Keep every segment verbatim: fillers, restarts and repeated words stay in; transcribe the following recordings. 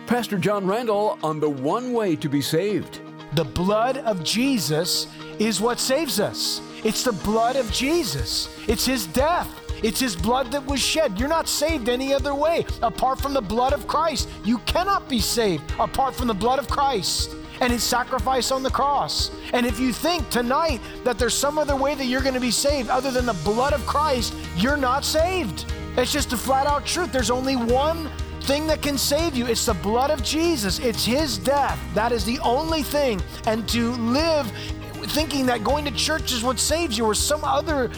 Pastor John Randall on the one way to be saved. The blood of Jesus is what saves us. It's the blood of Jesus. It's His death. It's His blood that was shed. You're not saved any other way apart from the blood of Christ. You cannot be saved apart from the blood of Christ and His sacrifice on the cross. And if you think tonight that there's some other way that you're going to be saved other than the blood of Christ, you're not saved. It's just a flat out truth. There's only one thing that can save you. It's the blood of Jesus. It's His death. That is the only thing. And to live thinking that going to church is what saves you, or some other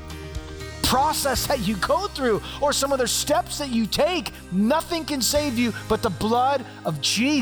process that you go through, or some other steps that you take, nothing can save you but the blood of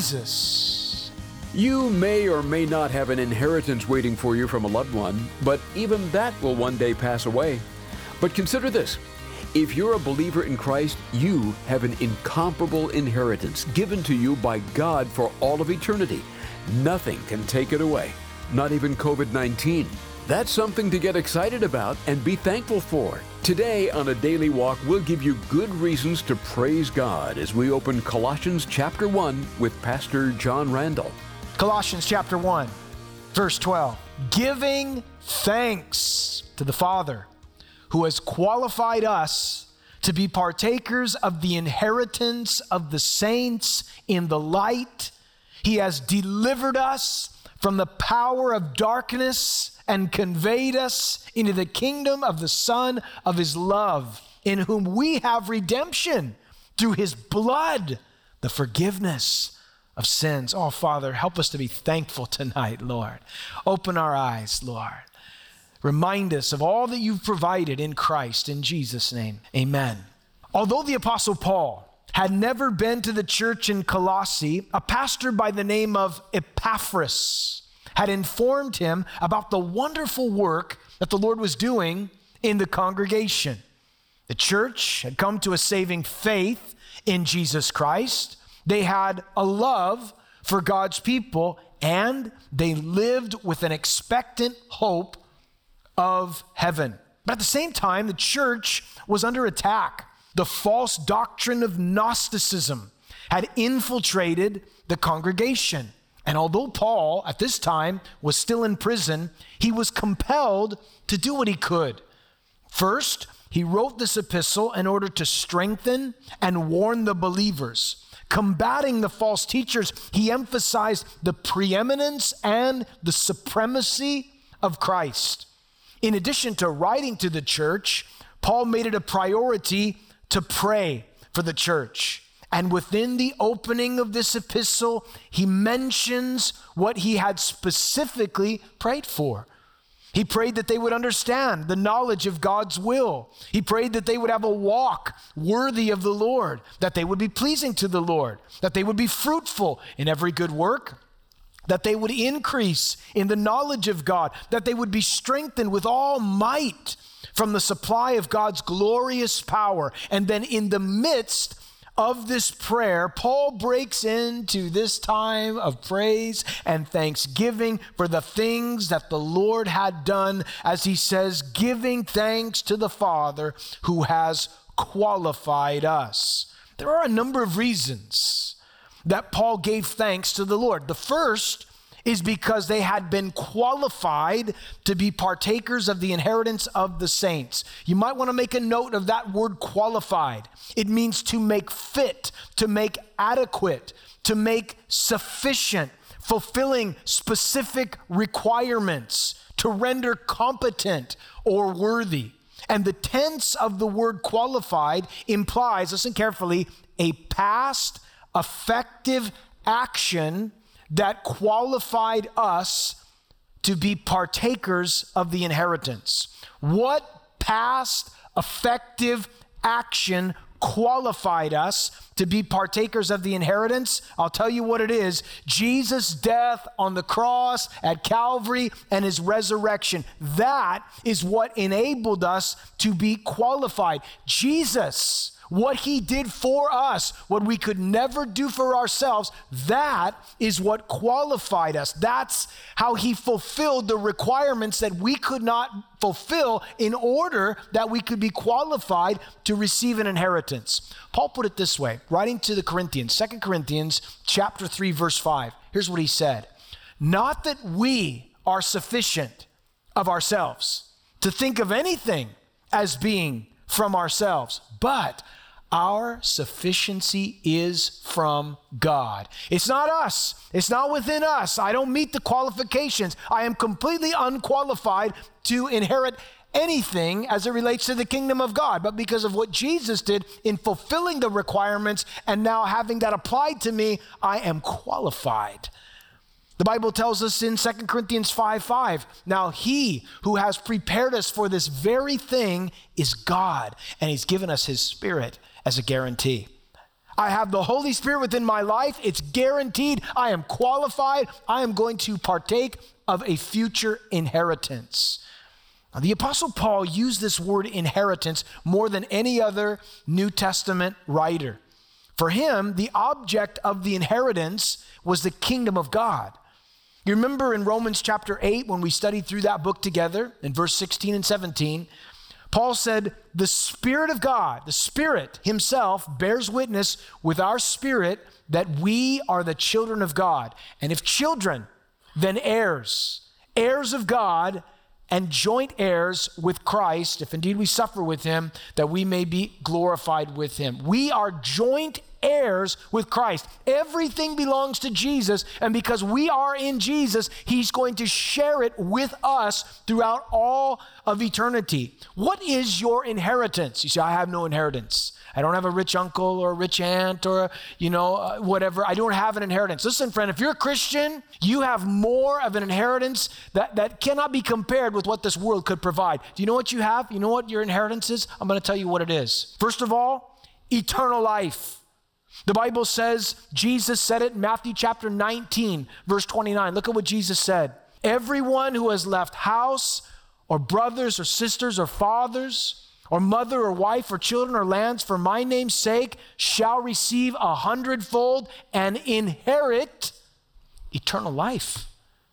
Jesus. You may or may not have an inheritance waiting for you from a loved one, but even that will one day pass away. But consider this. If you're a believer in Christ, you have an incomparable inheritance given to you by God for all of eternity. Nothing can take it away, not even covid nineteen. That's something to get excited about and be thankful for. Today on A Daily Walk, we'll give you good reasons to praise God as we open Colossians chapter one with Pastor John Randall. Colossians chapter one, verse twelve. Giving thanks to the Father, who has qualified us to be partakers of the inheritance of the saints in the light. He has delivered us from the power of darkness and conveyed us into the kingdom of the Son of His love, in whom we have redemption through His blood, the forgiveness of sins. Oh, Father, help us to be thankful tonight, Lord. Open our eyes, Lord. Remind us of all that you've provided in Christ, in Jesus' name, amen. Although the Apostle Paul had never been to the church in Colossae, a pastor by the name of Epaphras had informed him about the wonderful work that the Lord was doing in the congregation. The church had come to a saving faith in Jesus Christ. They had a love for God's people, and they lived with an expectant hope of heaven. But at the same time, the church was under attack. The false doctrine of Gnosticism had infiltrated the congregation. And although Paul, at this time, was still in prison, he was compelled to do what he could. First, he wrote this epistle in order to strengthen and warn the believers. Combating the false teachers, he emphasized the preeminence and the supremacy of Christ. In addition to writing to the church, Paul made it a priority to pray for the church. And within the opening of this epistle, he mentions what he had specifically prayed for. He prayed that they would understand the knowledge of God's will. He prayed that they would have a walk worthy of the Lord, that they would be pleasing to the Lord, that they would be fruitful in every good work, that they would increase in the knowledge of God, that they would be strengthened with all might from the supply of God's glorious power. And then in the midst of this prayer, Paul breaks into this time of praise and thanksgiving for the things that the Lord had done, as he says, giving thanks to the Father who has qualified us. There are a number of reasons that Paul gave thanks to the Lord. The first is because they had been qualified to be partakers of the inheritance of the saints. You might want to make a note of that word qualified. It means to make fit, to make adequate, to make sufficient, fulfilling specific requirements, to render competent or worthy. And the tense of the word qualified implies, listen carefully, a past effective action that qualified us to be partakers of the inheritance. What past effective action qualified us to be partakers of the inheritance? I'll tell you what it is. Jesus' death on the cross at Calvary and his resurrection. That is what enabled us to be qualified. Jesus what he did for us, what we could never do for ourselves, that is what qualified us. That's how he fulfilled the requirements that we could not fulfill in order that we could be qualified to receive an inheritance. Paul put it this way, writing to the Corinthians, Second Corinthians chapter three, verse five. Here's what he said. Not that we are sufficient of ourselves to think of anything as being from ourselves, but our sufficiency is from God. It's not us. It's not within us. I don't meet the qualifications. I am completely unqualified to inherit anything as it relates to the kingdom of God. But because of what Jesus did in fulfilling the requirements and now having that applied to me, I am qualified. The Bible tells us in Second Corinthians five five, now he who has prepared us for this very thing is God, and he's given us his Spirit as a guarantee. I have the Holy Spirit within my life. It's guaranteed. I am qualified. I am going to partake of a future inheritance. Now, the Apostle Paul used this word inheritance more than any other New Testament writer. For him, the object of the inheritance was the kingdom of God. You remember in Romans chapter eight, when we studied through that book together, in verse sixteen and seventeen, Paul said, the Spirit of God, the Spirit himself bears witness with our spirit that we are the children of God. And if children, then heirs, heirs of God and joint heirs with Christ, if indeed we suffer with him, that we may be glorified with him. We are joint heirs with Christ. Everything belongs to Jesus, and because we are in Jesus, he's going to share it with us throughout all of eternity. What is your inheritance? You say, I have no inheritance. I don't have a rich uncle or a rich aunt or, you know, uh, whatever. I don't have an inheritance. Listen, friend, if you're a Christian, you have more of an inheritance that, that cannot be compared with what this world could provide. Do you know what you have? You know what your inheritance is? I'm going to tell you what it is. First of all, eternal life. The Bible says, Jesus said it in Matthew chapter nineteen, verse twenty-nine. Look at what Jesus said. Everyone who has left house or brothers or sisters or fathers or mother or wife or children or lands for my name's sake shall receive a hundredfold and inherit eternal life.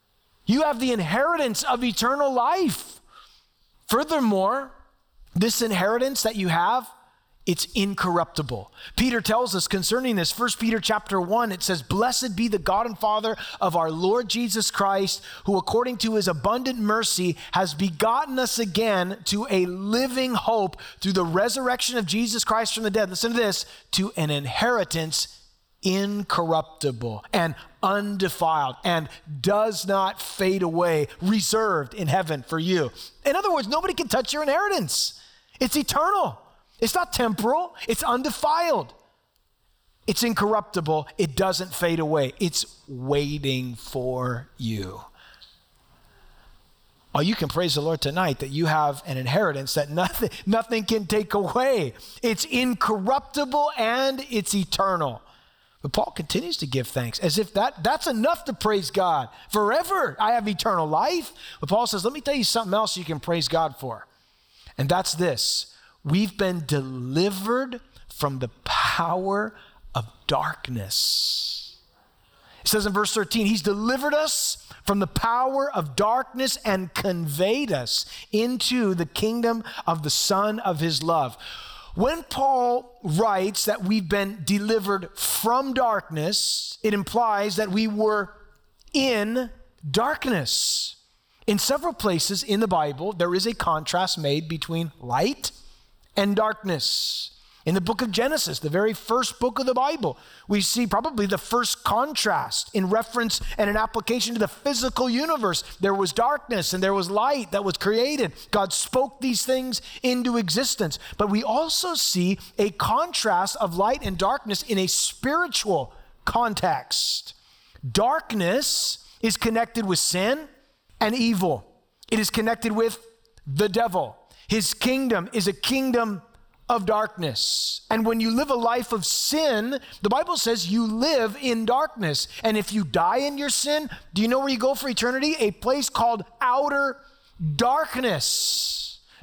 You have the inheritance of eternal life. Furthermore, this inheritance that you have, it's incorruptible. Peter tells us concerning this, First Peter chapter one, it says, blessed be the God and Father of our Lord Jesus Christ, who according to his abundant mercy has begotten us again to a living hope through the resurrection of Jesus Christ from the dead. Listen to this, to an inheritance incorruptible and undefiled and does not fade away, reserved in heaven for you. In other words, nobody can touch your inheritance. It's eternal. It's not temporal. It's undefiled. It's incorruptible. It doesn't fade away. It's waiting for you. Oh, you can praise the Lord tonight that you have an inheritance that nothing, nothing can take away. It's incorruptible and it's eternal. But Paul continues to give thanks as if that, that's enough to praise God. Forever, I have eternal life. But Paul says, let me tell you something else you can praise God for. And that's this. We've been delivered from the power of darkness. It says in verse thirteen, he's delivered us from the power of darkness and conveyed us into the kingdom of the Son of his love. When Paul writes that we've been delivered from darkness, it implies that we were in darkness. In several places in the Bible, there is a contrast made between light and darkness. In the book of Genesis, the very first book of the Bible, we see probably the first contrast in reference and an application to the physical universe. There was darkness and there was light that was created. God spoke these things into existence. But we also see a contrast of light and darkness in a spiritual context. Darkness is connected with sin and evil. It is connected with the devil. His kingdom is a kingdom of darkness. And when you live a life of sin, the Bible says you live in darkness. And if you die in your sin, do you know where you go for eternity? A place called outer darkness.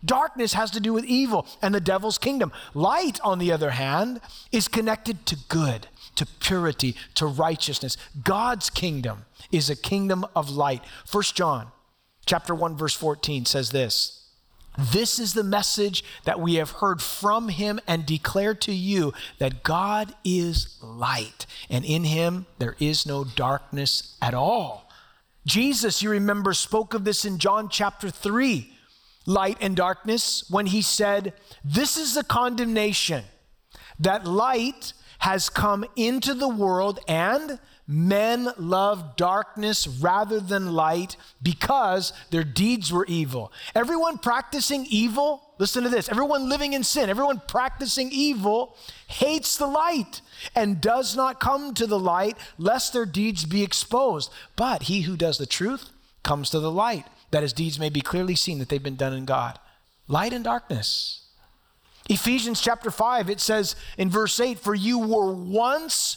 Darkness has to do with evil and the devil's kingdom. Light, on the other hand, is connected to good, to purity, to righteousness. God's kingdom is a kingdom of light. First John chapter one, verse fourteen says this, "This is the message that we have heard from him and declare to you, that God is light, and in him there is no darkness at all." Jesus, you remember, spoke of this in John chapter three, light and darkness, when he said, "This is the condemnation, that light has come into the world, and men love darkness rather than light because their deeds were evil." Everyone practicing evil, listen to this, everyone living in sin, everyone practicing evil hates the light and does not come to the light lest their deeds be exposed. But he who does the truth comes to the light, that his deeds may be clearly seen that they've been done in God. Light and darkness. Ephesians chapter five, it says in verse eight, "For you were once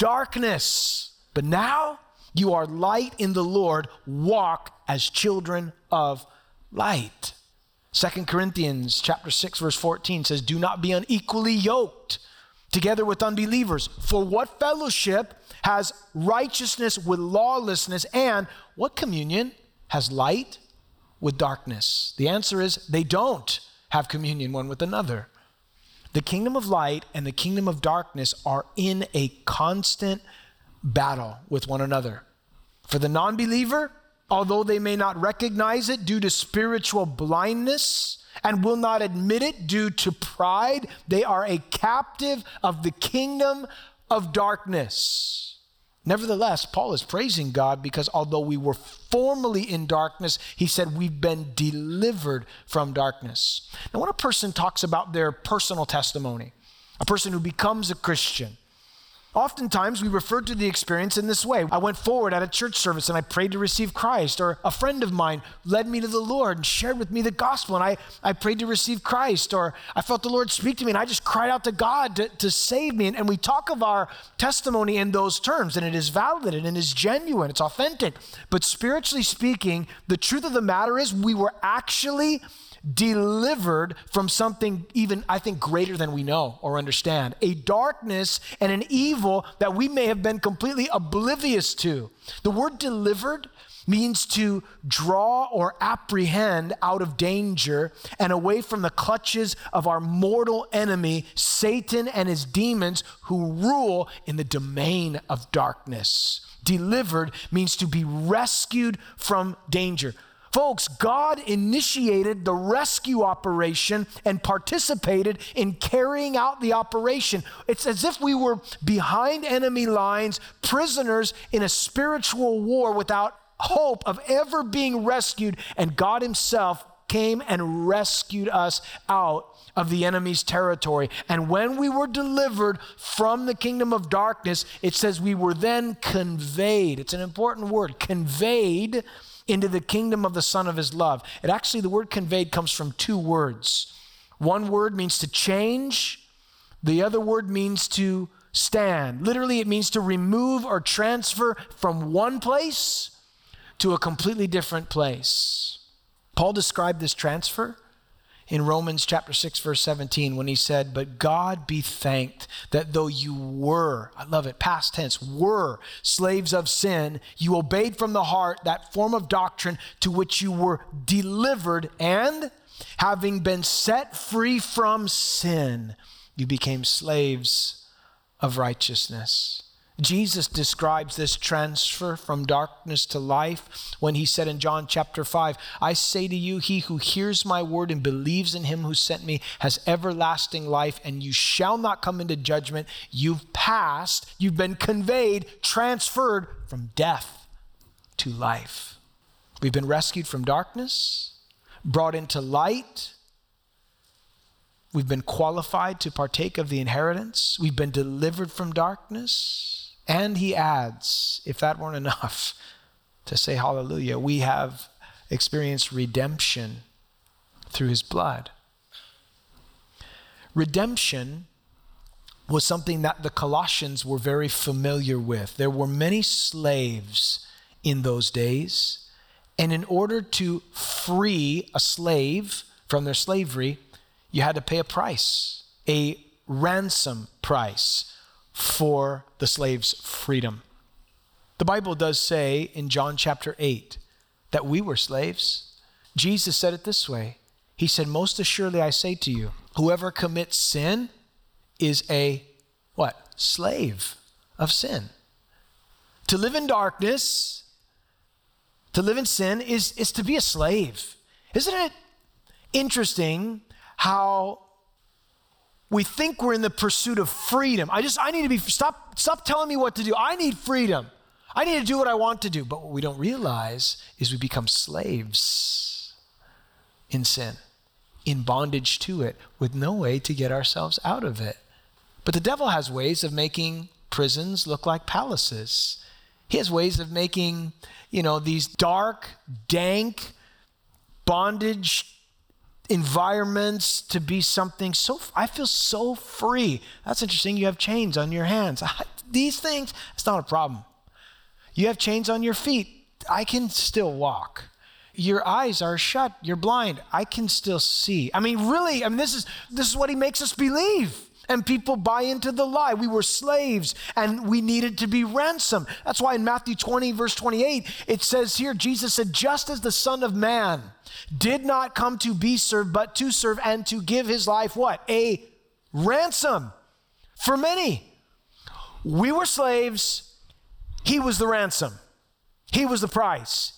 darkness, but now you are light in the Lord. Walk as children of light." Second Corinthians chapter six, verse fourteen says, "Do not be unequally yoked together with unbelievers. For what fellowship has righteousness with lawlessness, and what communion has light with darkness?" The answer is they don't have communion one with another. The kingdom of light and the kingdom of darkness are in a constant battle with one another. For the non-believer, although they may not recognize it due to spiritual blindness and will not admit it due to pride, they are a captive of the kingdom of darkness. Nevertheless, Paul is praising God because although we were formerly in darkness, he said we've been delivered from darkness. Now, when a person talks about their personal testimony, a person who becomes a Christian, oftentimes we refer to the experience in this way. I went forward at a church service and I prayed to receive Christ, or a friend of mine led me to the Lord and shared with me the gospel, and I, I prayed to receive Christ, or I felt the Lord speak to me and I just cried out to God to, to save me. And, and we talk of our testimony in those terms, and it is valid and it is genuine, it's authentic. But spiritually speaking, the truth of the matter is we were actually delivered from something even, I think, greater than we know or understand. A darkness and an evil that we may have been completely oblivious to. The word delivered means to draw or apprehend out of danger and away from the clutches of our mortal enemy, Satan and his demons who rule in the domain of darkness. Delivered means to be rescued from danger. Folks, God initiated the rescue operation and participated in carrying out the operation. It's as if we were behind enemy lines, prisoners in a spiritual war without hope of ever being rescued, and God himself came and rescued us out of the enemy's territory. And when we were delivered from the kingdom of darkness, it says we were then conveyed. It's an important word, conveyed into the kingdom of the Son of his love. It actually, the word conveyed comes from two words. One word means to change. The other word means to stand. Literally, it means to remove or transfer from one place to a completely different place. Paul described this transfer in Romans chapter six, verse seventeen, when he said, "But God be thanked that though you were," I love it, past tense, were slaves of sin, you obeyed from the heart that form of doctrine to which you were delivered, and having been set free from sin, you became slaves of righteousness. Jesus describes this transfer from darkness to life when he said in John chapter five, "I say to you, he who hears my word and believes in him who sent me has everlasting life, and you shall not come into judgment. You've passed, you've been conveyed, transferred from death to life." We've been rescued from darkness, brought into light. We've been qualified to partake of the inheritance. We've been delivered from darkness. And he adds, if that weren't enough to say hallelujah, we have experienced redemption through his blood. Redemption was something that the Colossians were very familiar with. There were many slaves in those days, and in order to free a slave from their slavery, you had to pay a price, a ransom price for the slave's freedom. The Bible does say in John chapter eight that we were slaves. Jesus said it this way. He said, most assuredly I say to you, whoever commits sin is a, what? Slave of sin. To live in darkness, to live in sin is, is to be a slave. Isn't it interesting how we think we're in the pursuit of freedom? I just, I need to be, stop, stop telling me what to do. I need freedom. I need to do what I want to do. But what we don't realize is we become slaves in sin, in bondage to it, with no way to get ourselves out of it. But the devil has ways of making prisons look like palaces. He has ways of making, you know, these dark, dank, bondage environments to be something so, I feel so free. That's interesting. You have chains on your hands. These things, it's not a problem. You have chains on your feet. I can still walk. Your eyes are shut. You're blind. I can still see. I mean, really, I mean, this is, this is what he makes us believe. And people buy into the lie. We were slaves and we needed to be ransomed. That's why in Matthew twenty, verse twenty-eight, it says here, Jesus said, just as the Son of Man did not come to be served, but to serve and to give his life, what? A ransom for many. We were slaves. He was the ransom. He was the price.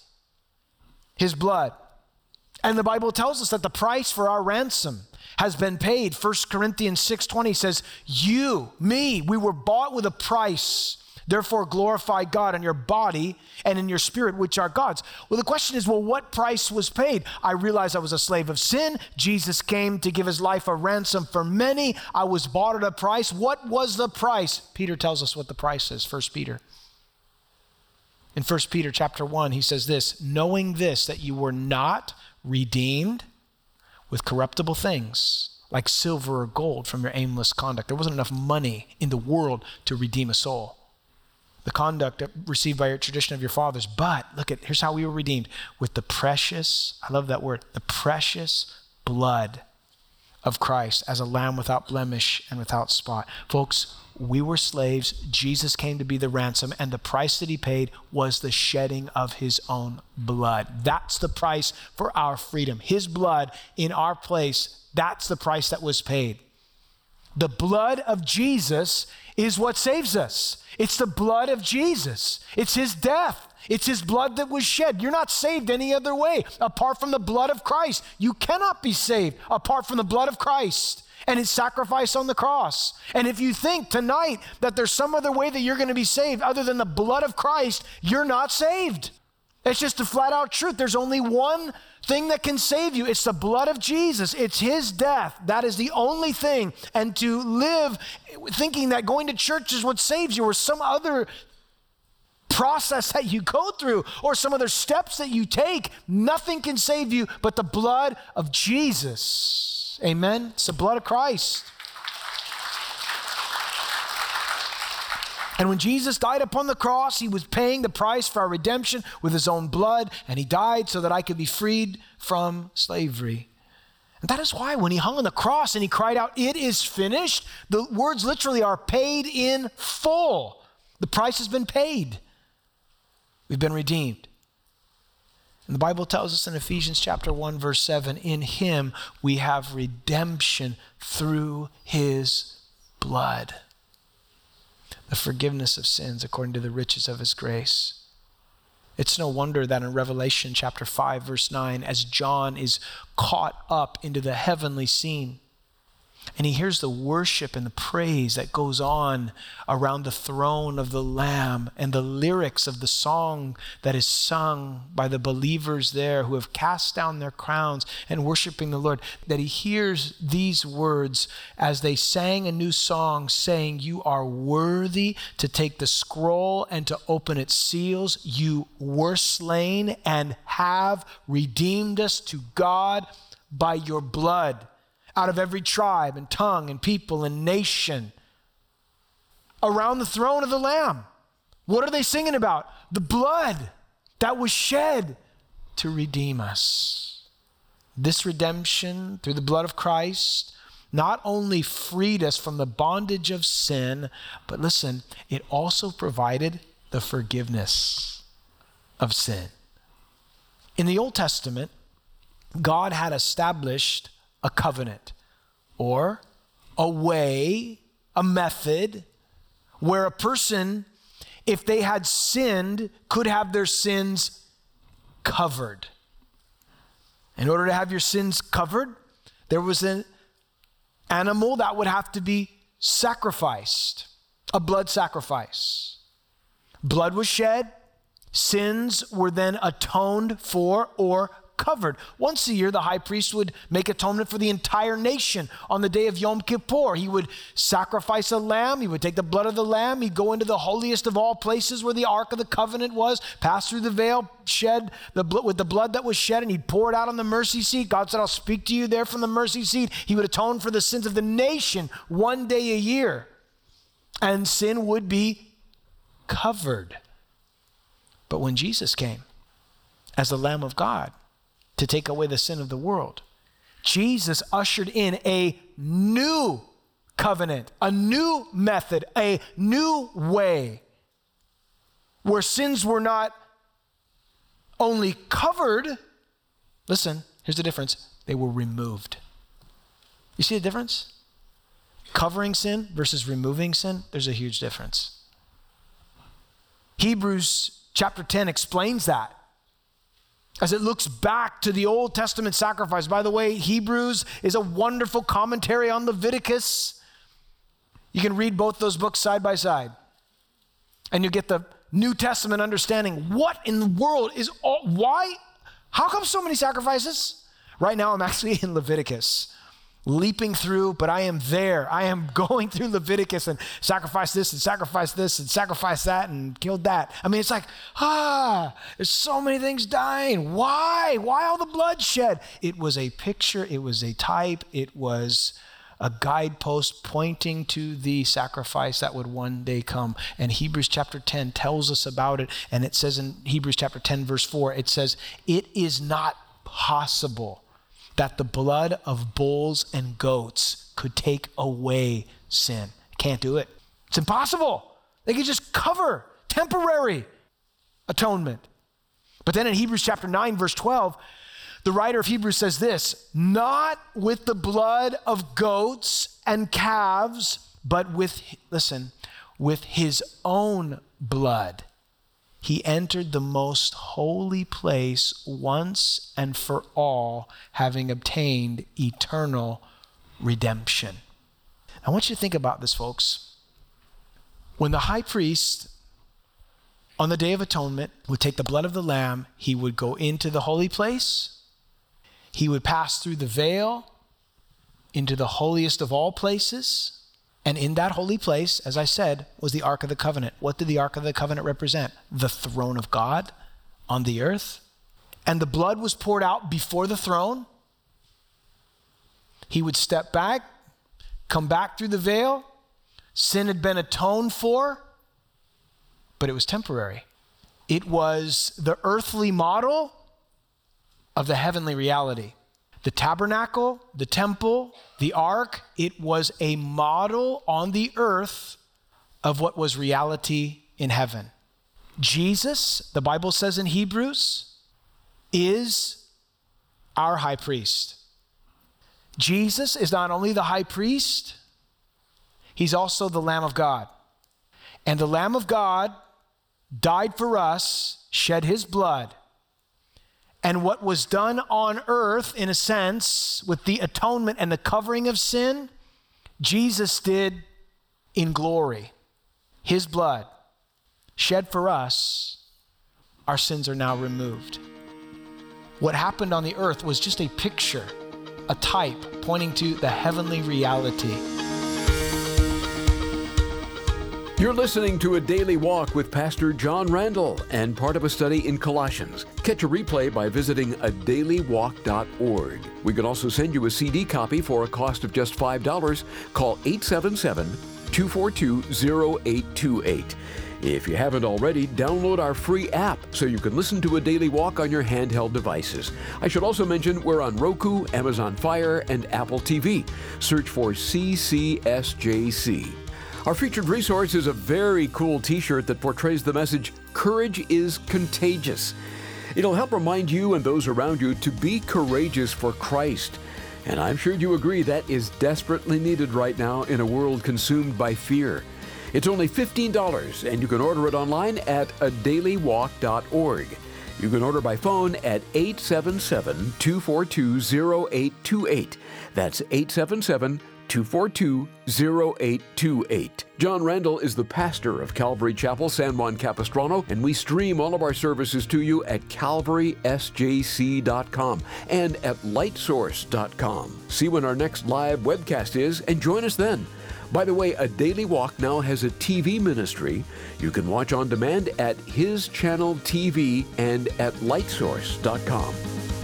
His blood. And the Bible tells us that the price for our ransom has been paid. First Corinthians six twenty says, you, me, we were bought with a price. Therefore glorify God in your body and in your spirit, which are God's. Well, the question is, well, what price was paid? I realized I was a slave of sin. Jesus came to give his life a ransom for many. I was bought at a price. What was the price? Peter tells us what the price is, First Peter. In First Peter chapter one, he says this, knowing this, that you were not redeemed with corruptible things like silver or gold from your aimless conduct. There wasn't enough money in the world to redeem a soul. The conduct received by your tradition of your fathers. But look at, here's how we were redeemed. With the precious, I love that word, the precious blood of Christ as a lamb without blemish and without spot. Folks, we were slaves. Jesus came to be the ransom, and the price that he paid was the shedding of his own blood. That's the price for our freedom. His blood in our place, that's the price that was paid. The blood of Jesus is what saves us. It's the blood of Jesus. It's his death. It's his blood that was shed. You're not saved any other way apart from the blood of Christ. You cannot be saved apart from the blood of Christ and his sacrifice on the cross. And if you think tonight that there's some other way that you're going to be saved other than the blood of Christ, you're not saved. It's just a flat out truth. There's only one thing that can save you. It's the blood of Jesus. It's his death. That is the only thing. And to live thinking that going to church is what saves you, or some other process that you go through, or some other steps that you take, nothing can save you but the blood of Jesus. Amen? It's the blood of Christ. And when Jesus died upon the cross, he was paying the price for our redemption with his own blood, and he died so that I could be freed from slavery. And that is why when he hung on the cross and he cried out, "It is finished," the words literally are paid in full. The price has been paid. We've been redeemed. And the Bible tells us in Ephesians chapter one, verse seven, in him we have redemption through his blood, the forgiveness of sins according to the riches of his grace. It's no wonder that in Revelation chapter five, verse nine, as John is caught up into the heavenly scene, and he hears the worship and the praise that goes on around the throne of the Lamb, and the lyrics of the song that is sung by the believers there who have cast down their crowns and worshiping the Lord, that he hears these words as they sang a new song saying, "You are worthy to take the scroll and to open its seals. You were slain and have redeemed us to God by your blood, out of every tribe and tongue and people and nation," around the throne of the Lamb. What are they singing about? The blood that was shed to redeem us. This redemption through the blood of Christ not only freed us from the bondage of sin, but listen, it also provided the forgiveness of sin. In the Old Testament, God had established a covenant or a way, a method where a person, if they had sinned, could have their sins covered. In order to have your sins covered, there was an animal that would have to be sacrificed, a blood sacrifice. Blood was shed, sins were then atoned for or covered. Once a year, the high priest would make atonement for the entire nation. On the day of Yom Kippur, he would sacrifice a lamb. He would take the blood of the lamb. He'd go into the holiest of all places where the Ark of the Covenant was, pass through the veil, shed the blood with the blood that was shed, and he'd pour it out on the mercy seat. God said, I'll speak to you there from the mercy seat. He would atone for the sins of the nation one day a year, and sin would be covered. But when Jesus came as the Lamb of God to take away the sin of the world, Jesus ushered in a new covenant, a new method, a new way where sins were not only covered, listen, here's the difference, they were removed. You see the difference? Covering sin versus removing sin, there's a huge difference. Hebrews chapter ten explains that as it looks back to the Old Testament sacrifice. By the way, Hebrews is a wonderful commentary on Leviticus. You can read both those books side by side, and you get the New Testament understanding. What in the world is all, why, how come so many sacrifices? Right now I'm actually in Leviticus, leaping through, but I am there. I am going through Leviticus and sacrifice this and sacrifice this and sacrifice that and killed that. I mean, it's like, ah, there's so many things dying. Why? Why all the bloodshed? It was a picture. It was a type. It was a guidepost pointing to the sacrifice that would one day come. And Hebrews chapter ten tells us about it. And it says in Hebrews chapter ten, verse four, it says, it is not possible that the blood of bulls and goats could take away sin. Can't do it. It's impossible. They could just cover temporary atonement. But then in Hebrews chapter nine, verse twelve, the writer of Hebrews says this, not with the blood of goats and calves, but with, listen, with his own blood. He entered the most holy place once and for all, having obtained eternal redemption. I want you to think about this, folks. When the high priest, on the Day of Atonement, would take the blood of the lamb, he would go into the holy place. He would pass through the veil into the holiest of all places. And in that holy place, as I said, was the Ark of the Covenant. What did the Ark of the Covenant represent? The throne of God on the earth. And the blood was poured out before the throne. He would step back, come back through the veil. Sin had been atoned for, but it was temporary. It was the earthly model of the heavenly reality. The tabernacle, the temple, the ark, it was a model on the earth of what was reality in heaven. Jesus, the Bible says in Hebrews, is our high priest. Jesus is not only the high priest, he's also the Lamb of God. And the Lamb of God died for us, shed his blood. And what was done on earth, in a sense, with the atonement and the covering of sin, Jesus did in glory. His blood shed for us, our sins are now removed. What happened on the earth was just a picture, a type pointing to the heavenly reality. You're listening to A Daily Walk with Pastor John Randall and part of a study in Colossians. Catch a replay by visiting a daily walk dot org. We can also send you a C D copy for a cost of just five dollars. Call eight seven seven, two four two, zero eight two eight. If you haven't already, download our free app so you can listen to A Daily Walk on your handheld devices. I should also mention we're on Roku, Amazon Fire, and Apple T V. Search for C C S J C. Our featured resource is a very cool t-shirt that portrays the message, "Courage is contagious." It'll help remind you and those around you to be courageous for Christ. And I'm sure you agree that is desperately needed right now in a world consumed by fear. It's only fifteen dollars, and you can order it online at a daily walk dot org. You can order by phone at eight seven seven, two four two, zero eight two eight. That's eight seven seven, two four two, zero eight two eight. John Randall is the pastor of Calvary Chapel, San Juan Capistrano, and we stream all of our services to you at calvary s j c dot com and at light source dot com. See when our next live webcast is and join us then. By the way, A Daily Walk now has a T V ministry. You can watch on demand at His Channel T V and at light source dot com.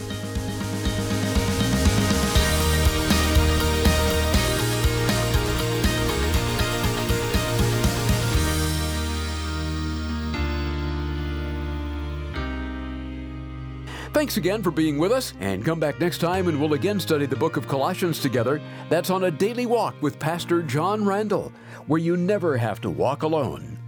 Thanks again for being with us, and come back next time and we'll again study the book of Colossians together. That's on A Daily Walk with Pastor John Randall, where you never have to walk alone.